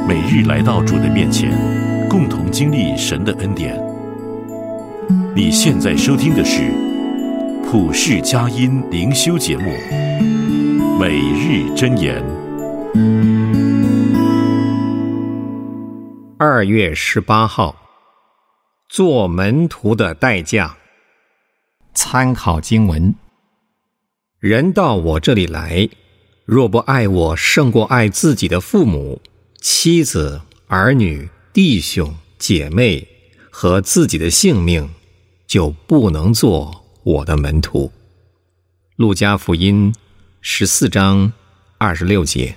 每日来到主的面前，共同经历神的恩典。你现在收听的是普世佳音灵修节目《每日箴言》。 2月18号，做门徒的代价。参考经文：人到我这里来，若不爱我胜过爱自己的父母、妻子、儿女、弟兄、姐妹和自己的性命，就不能做我的门徒。路加福音14章26节。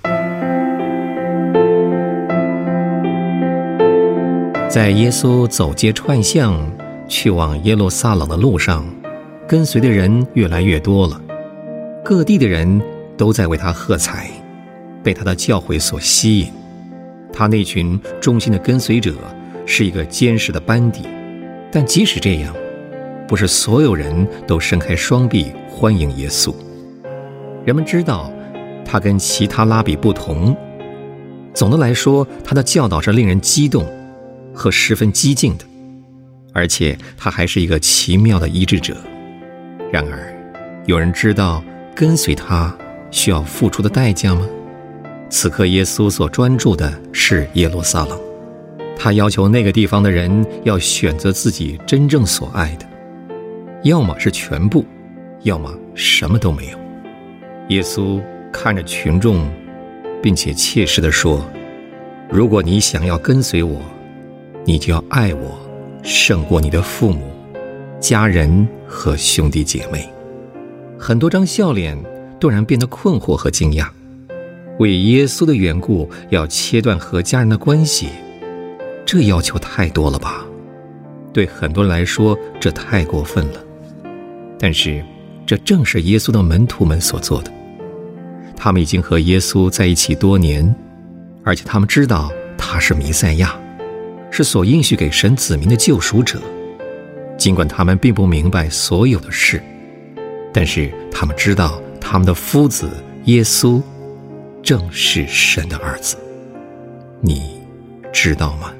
在耶稣走街串巷去往耶路撒冷的路上，跟随的人越来越多了，各地的人都在为他喝彩，被他的教诲所吸引。他那群忠心的跟随者是一个坚实的班底，但即使这样，不是所有人都伸开双臂欢迎耶稣。人们知道他跟其他拉比不同，总的来说，他的教导是令人激动和十分激进的，而且他还是一个奇妙的医治者。然而，有人知道跟随他需要付出的代价吗？此刻耶稣所专注的是耶路撒冷，他要求那个地方的人要选择自己真正所爱的，要么是全部，要么什么都没有。耶稣看着群众，并且切实地说，如果你想要跟随我，你就要爱我胜过你的父母、家人和兄弟姐妹。很多张笑脸突然变得困惑和惊讶，为耶稣的缘故要切断和家人的关系，这要求太多了吧？对很多人来说，这太过分了。但是这正是耶稣的门徒们所做的。他们已经和耶稣在一起多年，而且他们知道他是弥赛亚，是所应许给神子民的救赎者。尽管他们并不明白所有的事，但是他们知道他们的夫子耶稣正是神的儿子。你知道吗？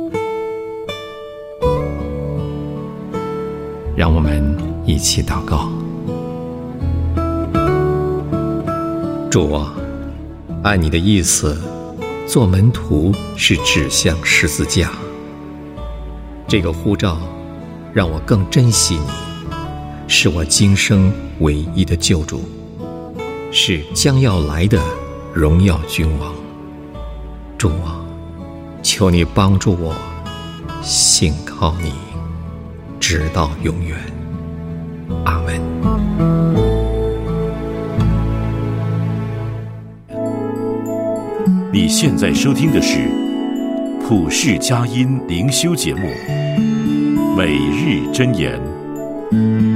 让我们一起祷告。主啊，按你的意思，做门徒是指向十字架。这个呼召让我更珍惜你，是我今生唯一的救主，是将要来的荣耀君王。主啊，求你帮助我信靠你直到永远。阿们。 你现在收听的是普世佳音灵修节目《每日箴言》。